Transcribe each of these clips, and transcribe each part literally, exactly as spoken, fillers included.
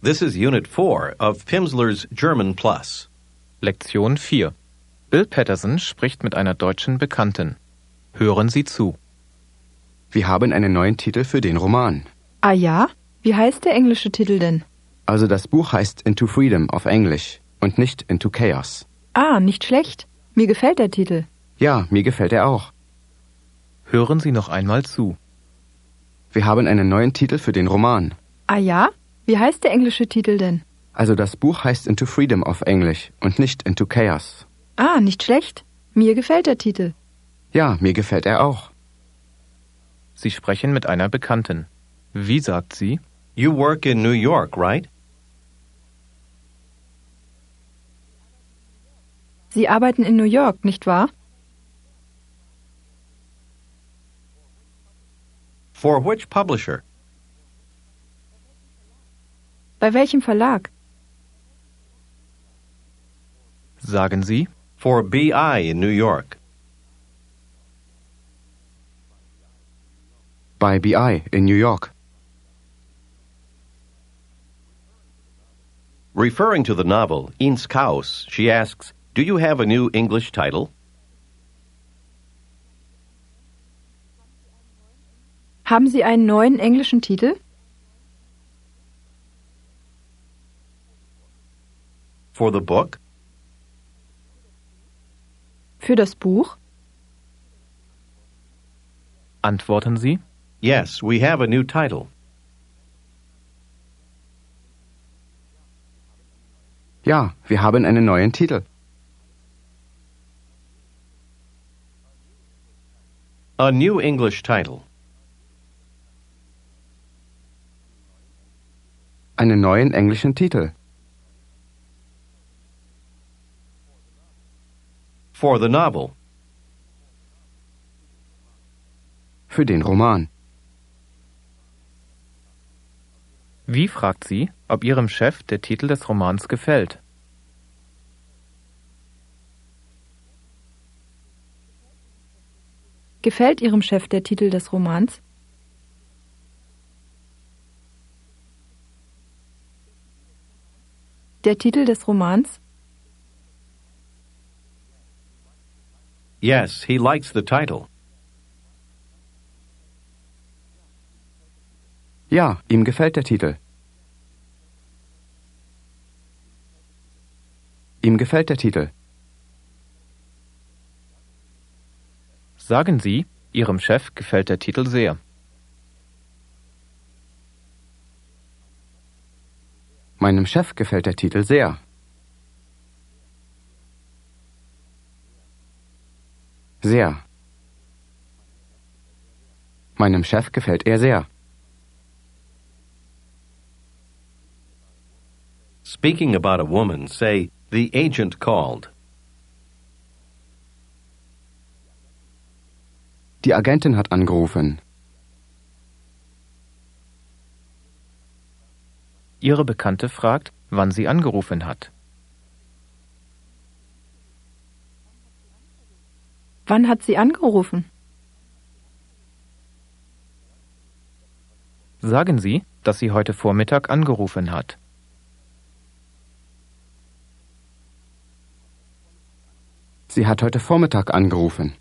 This is Unit four of Pimsleur's German Plus. Lektion vier. Bill Patterson spricht mit einer deutschen Bekannten. Hören Sie zu. Wir haben einen neuen Titel für den Roman. Ah ja? Wie heißt der englische Titel denn? Also das Buch heißt Into Freedom auf Englisch und nicht Into Chaos. Ah, nicht schlecht. Mir gefällt der Titel. Ja, mir gefällt er auch. Hören Sie noch einmal zu. Wir haben einen neuen Titel für den Roman. Ah ja? Wie heißt der englische Titel denn? Also das Buch heißt Into Freedom auf Englisch und nicht Into Chaos. Ah, nicht schlecht. Mir gefällt der Titel. Ja, mir gefällt er auch. Sie sprechen mit einer Bekannten. Wie sagt sie? You work in New York, right? Sie arbeiten in New York, nicht wahr? For which publisher? Bei welchem Verlag? Sagen Sie? For B I in New York. Bei B I in New York. Referring to the novel Ins Chaos, she asks, do you have a new English title? Haben Sie einen neuen englischen Titel? For the book? Für das Buch? Antworten Sie? Yes, we have a new title. Ja, wir haben einen neuen Titel. A new English title. Einen neuen englischen Titel. For the novel. Für den Roman. Wie fragt sie, ob Ihrem Chef der Titel des Romans gefällt? Gefällt Ihrem Chef der Titel des Romans? Der Titel des Romans? Yes, he likes the title. Ja, ihm gefällt der Titel. Ihm gefällt der Titel. Sagen Sie, Ihrem Chef gefällt der Titel sehr. Meinem Chef gefällt der Titel sehr. Sehr. Meinem Chef gefällt er sehr. Speaking about a woman, say, the agent called. Die Agentin hat angerufen. Ihre Bekannte fragt, wann sie angerufen hat. Wann hat sie angerufen? Sagen Sie, dass sie heute Vormittag angerufen hat. Sie hat heute Vormittag angerufen.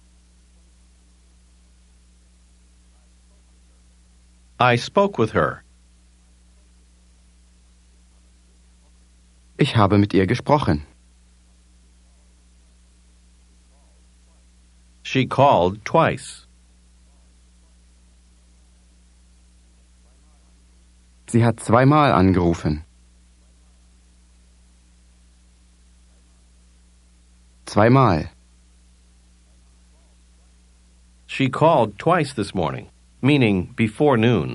I spoke with her. Ich habe mit ihr gesprochen. She called twice. Sie hat zweimal angerufen. Zweimal. She called twice this morning, meaning before noon.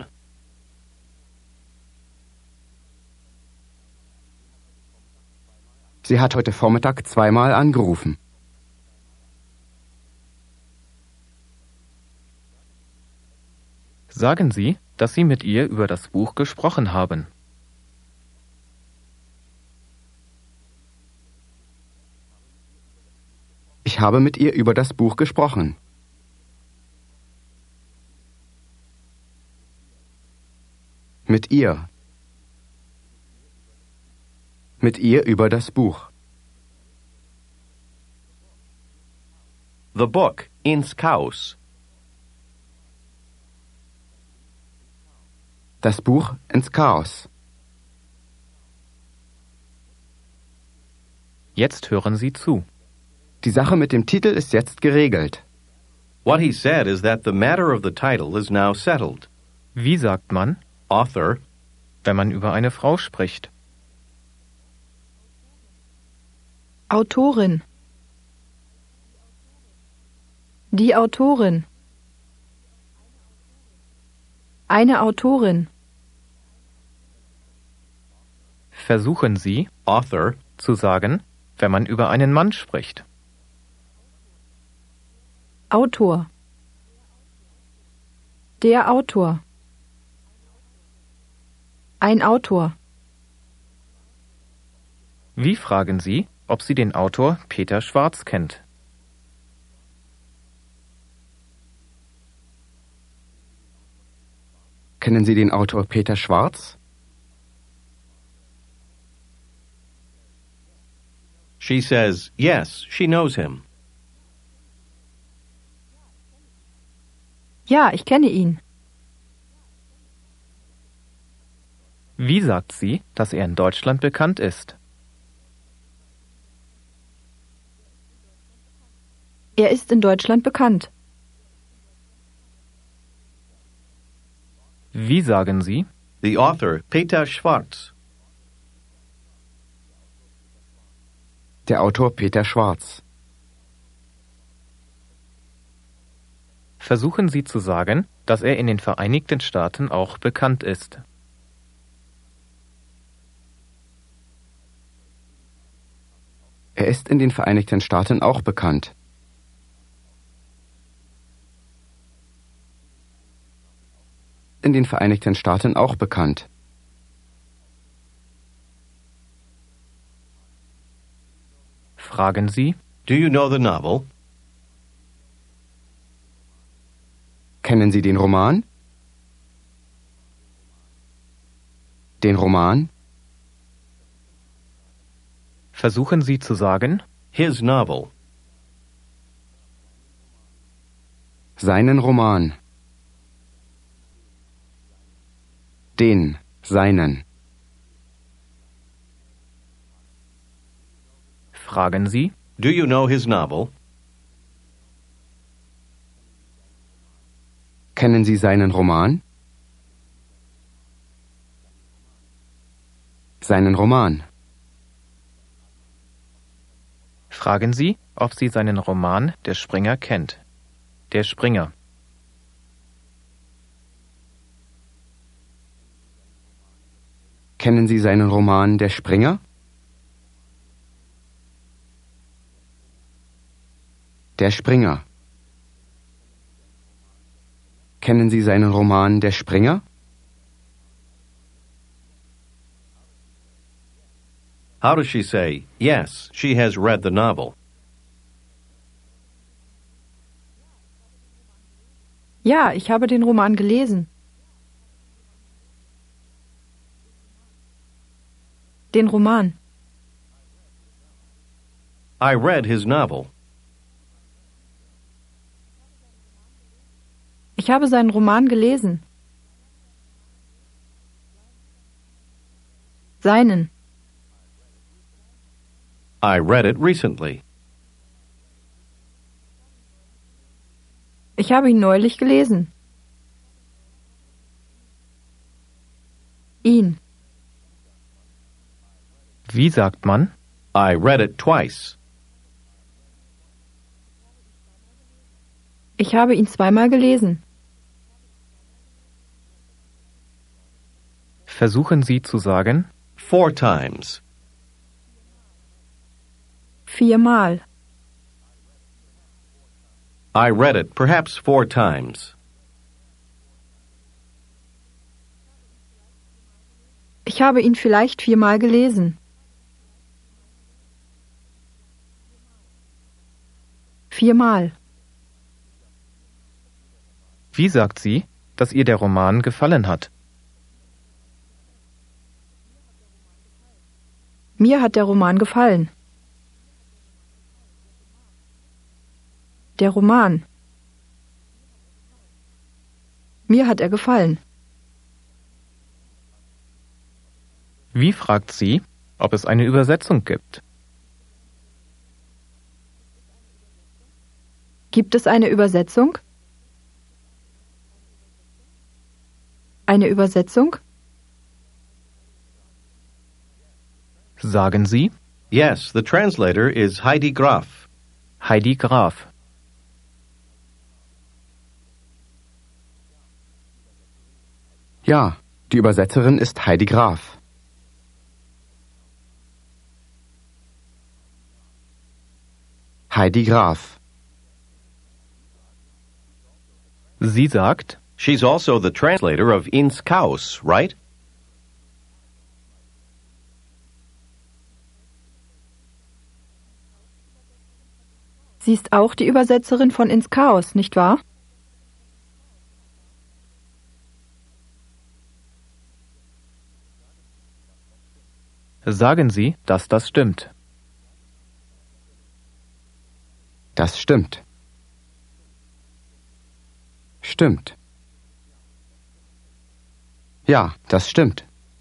Sie hat heute Vormittag zweimal angerufen. Sagen Sie, dass Sie mit ihr über das Buch gesprochen haben. Ich habe mit ihr über das Buch gesprochen. Mit ihr. mit ihr über das Buch. The book, ins Chaos. Das Buch ins Chaos. Jetzt hören Sie zu. Die Sache mit dem Titel ist jetzt geregelt. What he said is that the matter of the title is now settled. Wie sagt man, Author, wenn man über eine Frau spricht? Autorin. Die Autorin. Eine Autorin. Versuchen Sie, author, zu sagen, wenn man über einen Mann spricht. Autor. Der Autor. Ein Autor. Wie fragen Sie, ob Sie den Autor Peter Schwarz kennt? Kennen Sie den Autor Peter Schwarz? she says, yes, she knows him. Ja, ich kenne ihn. Wie sagt sie, dass er in Deutschland bekannt ist? Er ist in Deutschland bekannt. Wie sagen Sie, The author, Peter Schwarz. Der Autor Peter Schwarz. versuchen Sie zu sagen, dass er in den Vereinigten Staaten auch bekannt ist. Er ist in den Vereinigten Staaten auch bekannt. In den Vereinigten Staaten auch bekannt. Fragen Sie, Do you know the novel? Kennen Sie den Roman? Den Roman? versuchen Sie zu sagen, His novel. Seinen Roman. Den, seinen. fragen Sie, Do you know his novel? Kennen Sie seinen Roman? Seinen Roman. fragen Sie, ob sie seinen Roman Der Springer kennt. Der Springer. Kennen Sie seinen Roman Der Springer? Der Springer. Kennen Sie seinen Roman Der Springer? How does she say, yes, she has read the novel? Ja, ich habe den Roman gelesen. Den Roman. I read his novel. Ich habe seinen Roman gelesen. Seinen. I read it recently. Ich habe ihn neulich gelesen. Ihn. Wie sagt man, I read it twice. Ich habe ihn zweimal gelesen. versuchen Sie zu sagen, Four times. Viermal. I read it perhaps four times. Ich habe ihn vielleicht viermal gelesen. Viermal. wie sagt sie, dass ihr der Roman gefallen hat? Mir hat der Roman gefallen. Der Roman. Mir hat er gefallen. Wie fragt sie, ob es eine Übersetzung gibt? Gibt es eine Übersetzung? Eine Übersetzung? Sagen Sie, Yes, the translator is Heidi Graf. Heidi Graf. Ja, die Übersetzerin ist Heidi Graf. Heidi Graf. Sie sagt, She's also the translator of Ins Chaos, right? Sie ist auch die Übersetzerin von Ins Chaos, nicht wahr? sagen Sie, dass das stimmt. Das stimmt. Stimmt. Ja, das stimmt.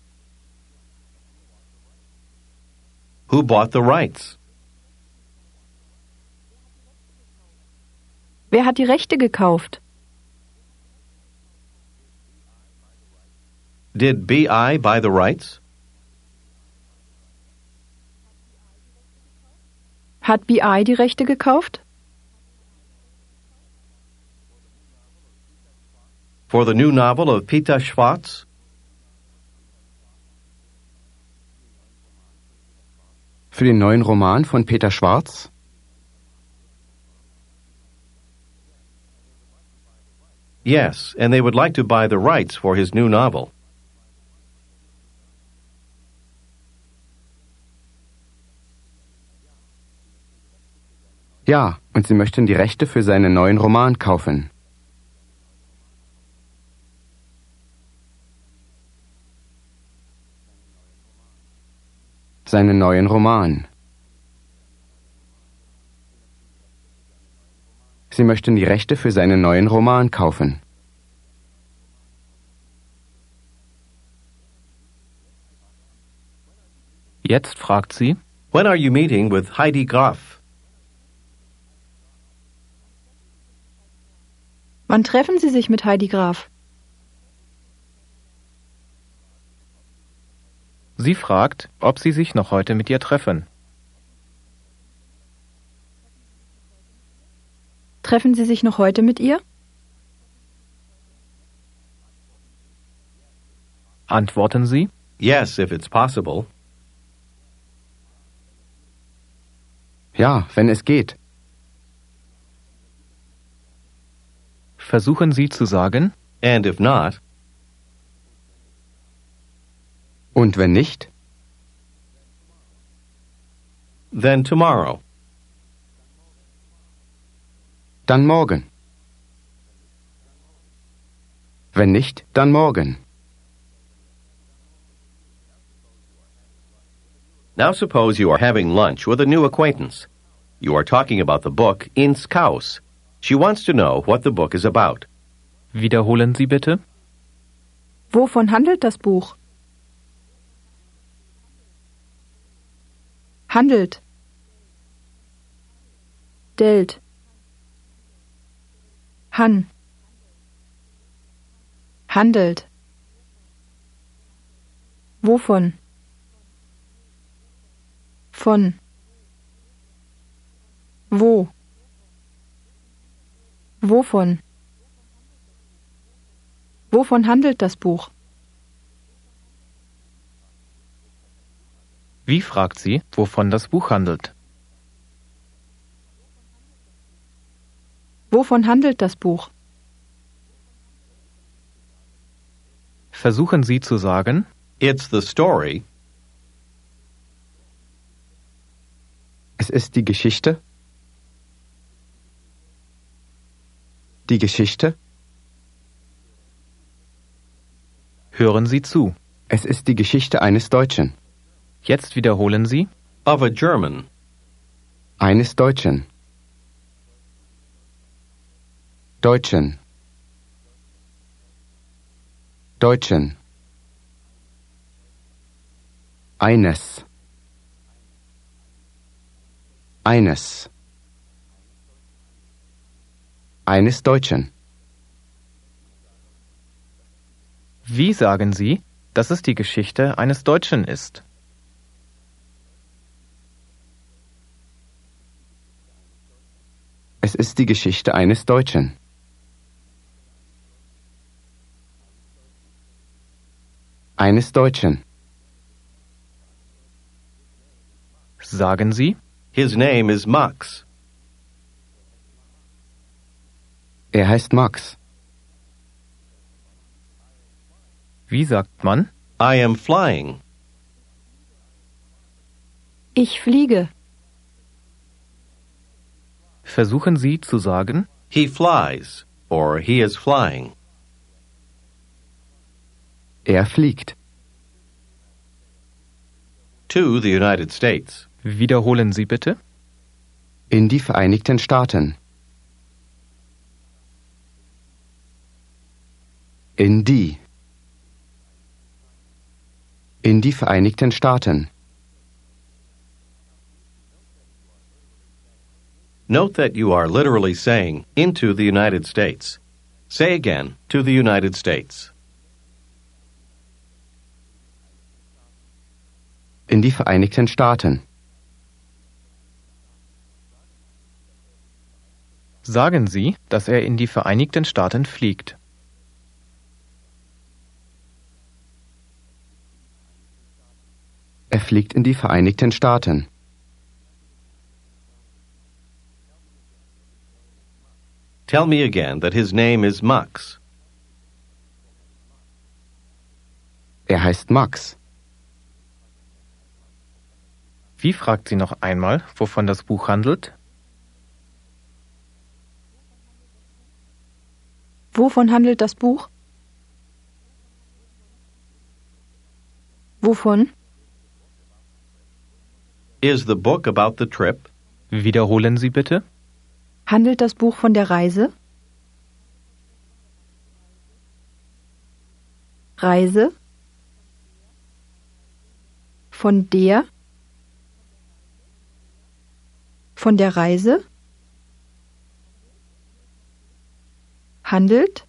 Who bought the rights? Wer hat die Rechte gekauft? Did B I buy the rights? Hat B I die Rechte gekauft? For the new novel of Peter Schwartz? Für den neuen Roman von Peter Schwartz? Yes, and they would like to buy the rights for his new novel. Ja, und sie möchten die Rechte für seinen neuen Roman kaufen. Seinen neuen Roman. Sie möchten die Rechte für seinen neuen Roman kaufen. Jetzt fragt sie, When are you meeting with Heidi Graf? Wann treffen Sie sich mit Heidi Graf? sie fragt, ob Sie sich noch heute mit ihr treffen. Treffen Sie sich noch heute mit ihr? Antworten Sie, Yes, if it's possible. Ja, wenn es geht. versuchen Sie zu sagen, And if not, Und wenn nicht? then tomorrow. Dann morgen. Wenn nicht, dann morgen. Now suppose you are having lunch with a new acquaintance. You are talking about the book Ins Chaos. She wants to know what the book is about. wiederholen Sie bitte. Wovon handelt das Buch? Handelt. Delt. Han. Handelt. Wovon? Von. Wo? Wovon? Wovon handelt das Buch? Wie fragt sie, wovon das Buch handelt? Wovon handelt das Buch? Versuchen Sie zu sagen, It's the story Es ist die Geschichte. Die Geschichte. hören Sie zu. Es ist die Geschichte eines Deutschen. Jetzt wiederholen Sie. Of a German. Eines Deutschen. Deutschen. Deutschen. Eines. Eines. Eines Deutschen. Wie sagen Sie, dass es die Geschichte eines Deutschen ist? Es ist die Geschichte eines Deutschen. Eines Deutschen. Sagen Sie. His name is Max. Er heißt Max. Wie sagt man? I am flying. Ich fliege. Versuchen Sie zu sagen. He flies. Or he is flying. Er fliegt. To the United States. Wiederholen Sie bitte. In die Vereinigten Staaten. In die. In die Vereinigten Staaten. Note that you are literally saying, into the United States. Say again, to the United States. In die Vereinigten Staaten. Sagen Sie, dass er in die Vereinigten Staaten fliegt. Er fliegt in die Vereinigten Staaten. Tell me again that his name is Max. Er heißt Max. Wie fragt sie noch einmal, wovon das Buch handelt? Wovon handelt das Buch? Wovon? Is the book about the trip? Wiederholen Sie bitte. Handelt das Buch von der Reise? Reise? Von der? Von der Reise? Handelt?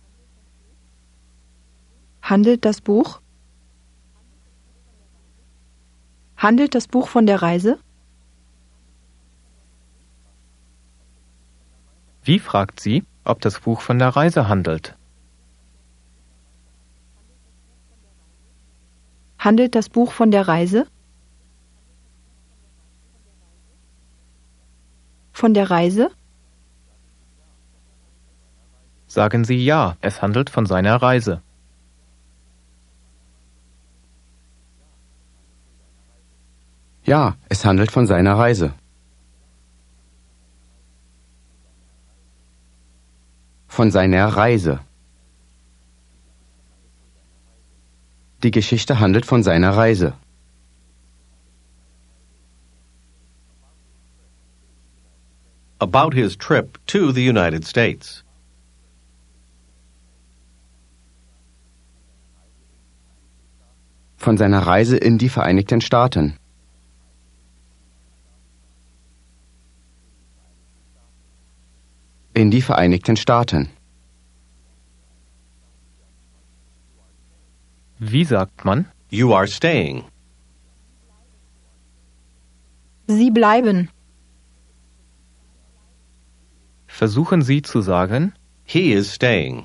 Handelt das Buch? Handelt das Buch von der Reise? Wie fragt sie, ob das Buch von der Reise handelt? Handelt das Buch von der Reise? Von der Reise? Sagen Sie ja, es handelt von seiner Reise. Ja, es handelt von seiner Reise. Von seiner Reise. Die Geschichte handelt von seiner Reise. About his trip to the United States. Von seiner Reise in die Vereinigten Staaten. In die Vereinigten Staaten. Wie sagt man? You are staying. Sie bleiben. Versuchen Sie zu sagen. He is staying.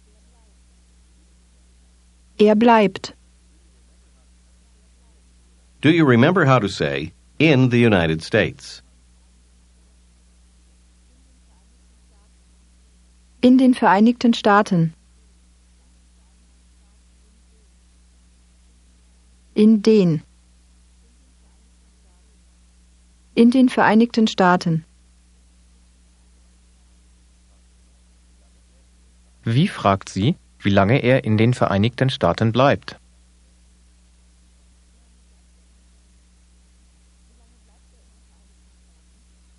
Er bleibt. Do you remember how to say, in the United States? In den Vereinigten Staaten. In den. In den Vereinigten Staaten. Wie fragt sie, wie lange er in den Vereinigten Staaten bleibt?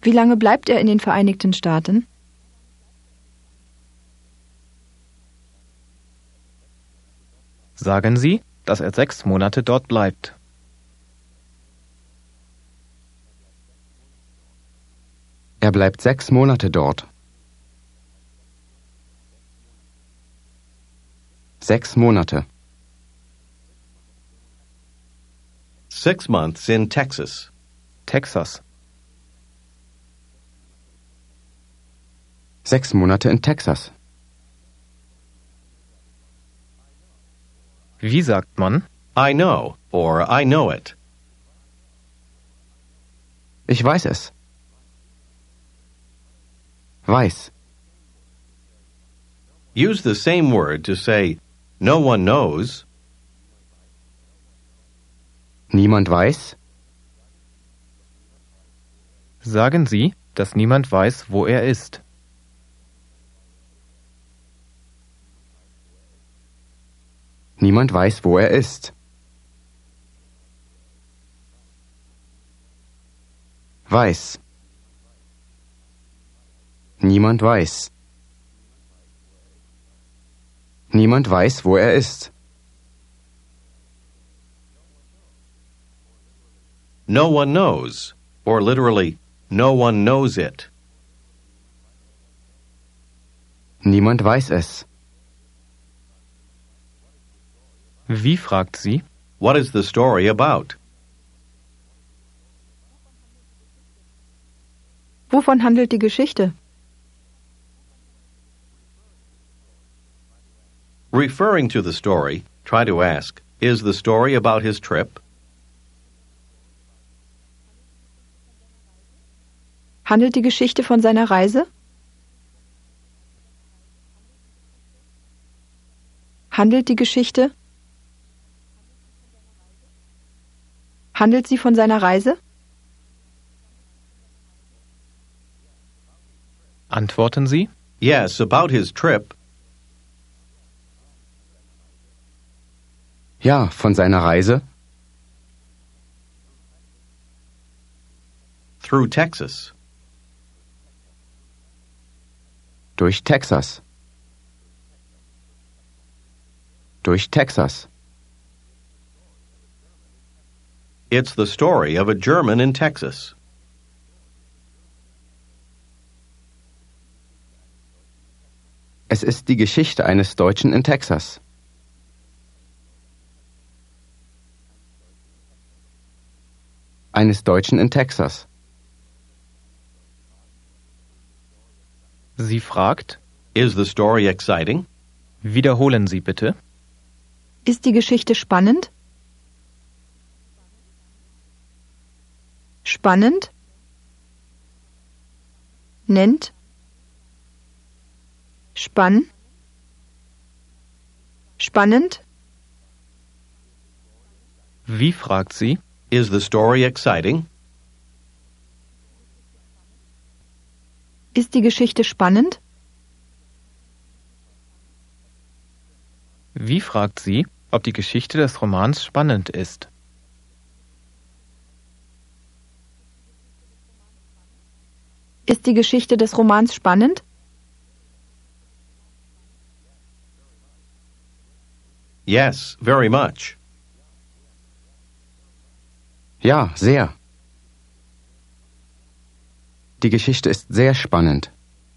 Wie lange bleibt er in den Vereinigten Staaten? Sagen Sie, dass er sechs Monate dort bleibt. Er bleibt sechs Monate dort. Sechs Monate. Six months in Texas. Texas. Sechs Monate in Texas. Wie sagt man? I know, or I know it. Ich weiß es. Weiß. Use the same word to say, no one knows. Niemand weiß. Sagen Sie, dass niemand weiß, wo er ist. Niemand weiß, wo er ist. Weiß. Niemand weiß. Niemand weiß, wo er ist. No one knows, or literally, no one knows it. Niemand weiß es. Wie fragt sie? What is the story about? Wovon handelt die Geschichte? Referring to the story, try to ask, is the story about his trip? Handelt die Geschichte von seiner Reise? Handelt die Geschichte? Handelt sie von seiner Reise? Antworten Sie? Yes, about his trip. Ja, von seiner Reise. Through Texas. Durch Texas. Durch Texas. It's the story of a German in Texas. Es ist die Geschichte eines Deutschen in Texas. Eines Deutschen in Texas. Sie fragt, Is the story exciting? wiederholen Sie bitte. Ist die Geschichte spannend? Spannend? Nennt? Spann? Spannend? Wie fragt sie? Is the story exciting? Ist die Geschichte spannend? Wie fragt sie, ob die Geschichte des Romans spannend ist? Ist die Geschichte des Romans spannend? Yes, very much. Ja, sehr. Die Geschichte ist sehr spannend.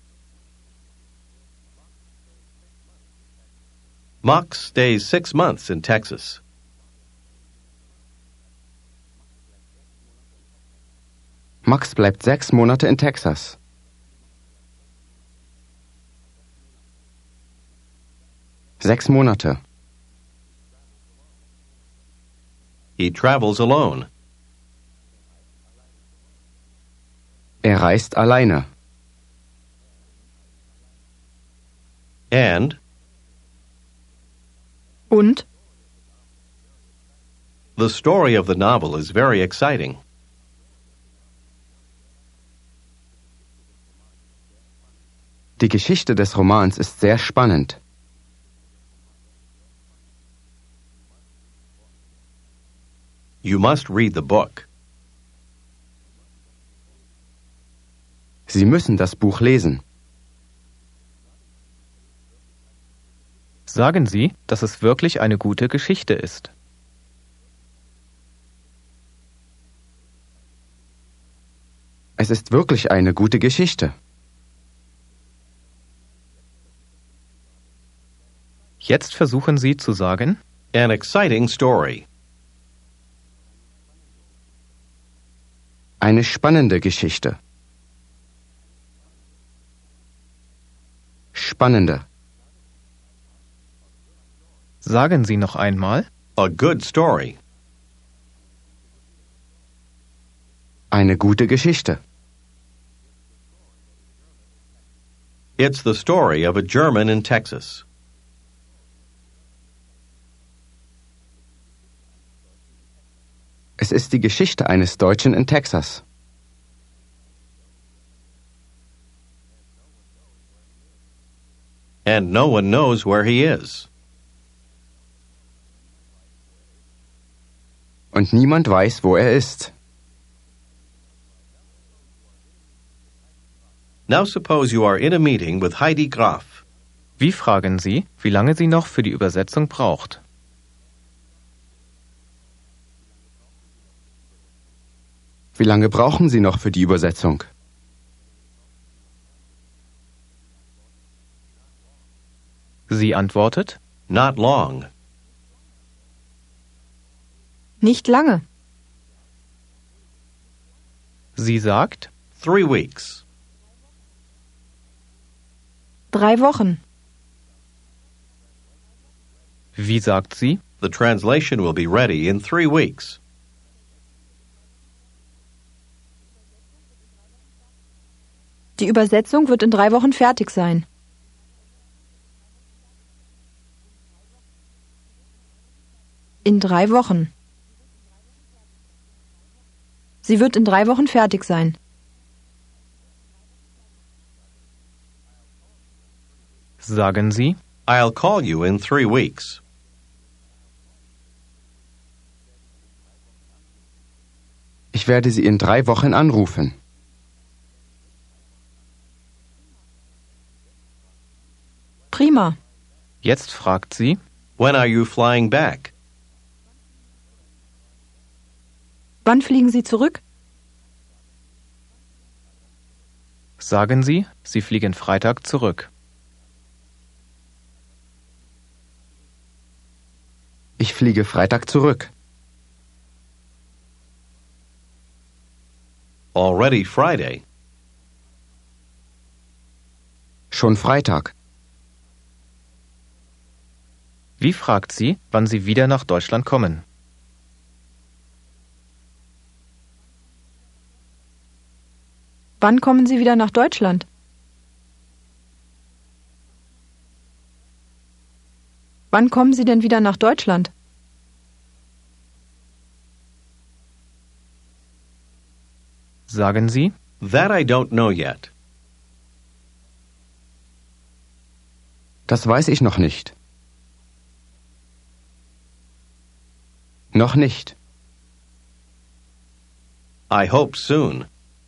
Max stays six months in Texas. Max bleibt sechs Monate in Texas. Sechs Monate. He travels alone. Er reist alleine. And Und? the story of the novel is very exciting. Die Geschichte des Romans ist sehr spannend. You must read the book. Sie müssen das Buch lesen. Sagen Sie, dass es wirklich eine gute Geschichte ist. Es ist wirklich eine gute Geschichte. Jetzt versuchen Sie zu sagen, An exciting story. Eine spannende Geschichte. Spannende. sagen Sie noch einmal, A good story. Eine gute Geschichte. It's the story of a German in Texas. Es ist die Geschichte eines Deutschen in Texas. And no one knows where he is. Und niemand weiß, wo er ist. Now suppose you are in a meeting with Heidi Graf. wie fragen Sie, wie lange sie noch für die Übersetzung braucht? Wie lange brauchen Sie noch für die Übersetzung? Sie antwortet, Not long. Nicht lange. sie sagt, Three weeks. Drei Wochen. wie sagt sie, The translation will be ready in three weeks. Die Übersetzung wird in drei Wochen fertig sein. In drei Wochen. Sie wird in drei Wochen fertig sein. sagen Sie, I'll call you in three weeks. Ich werde Sie in drei Wochen anrufen. Prima. jetzt fragt sie, When are you flying back? Wann fliegen Sie zurück? sagen Sie, Sie fliegen Freitag zurück. Ich fliege Freitag zurück. Already Friday. Schon Freitag. Wie fragt sie, wann sie wieder nach Deutschland kommen? Wann kommen Sie wieder nach Deutschland? Wann kommen Sie denn wieder nach Deutschland? Sagen Sie, That I don't know yet. Das weiß ich noch nicht. Noch nicht. I hope soon.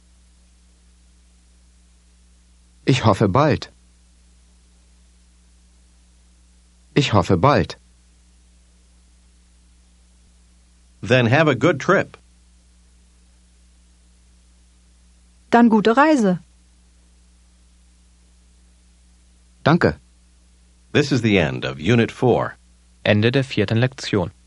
Ich hoffe bald. Ich hoffe bald. Then have a good trip. Dann gute Reise. Danke. This is the end of Unit four. Ende der vierten Lektion.